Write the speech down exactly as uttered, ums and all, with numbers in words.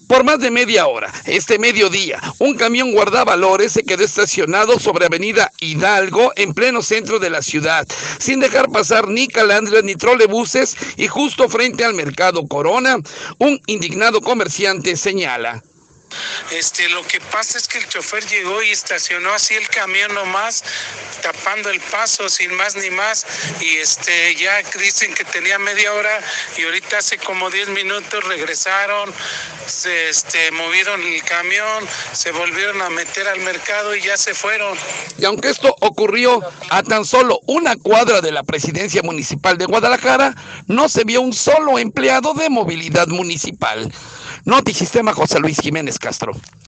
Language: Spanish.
Por más de media hora, este mediodía, un camión guardavalores se quedó estacionado sobre Avenida Hidalgo, en pleno centro de la ciudad, sin dejar pasar ni calandrias ni trolebuses, y justo frente al Mercado Corona, un indignado comerciante señala. Este, lo que pasa es que el chofer llegó y estacionó así el camión nomás, tapando el paso sin más ni más, y este ya dicen que tenía media hora y ahorita hace como diez minutos regresaron, se este, movieron el camión, se volvieron a meter al mercado y ya se fueron. Y aunque esto ocurrió a tan solo una cuadra de la presidencia municipal de Guadalajara, no se vio un solo empleado de movilidad municipal. Notisistema, José Luis Jiménez Castro.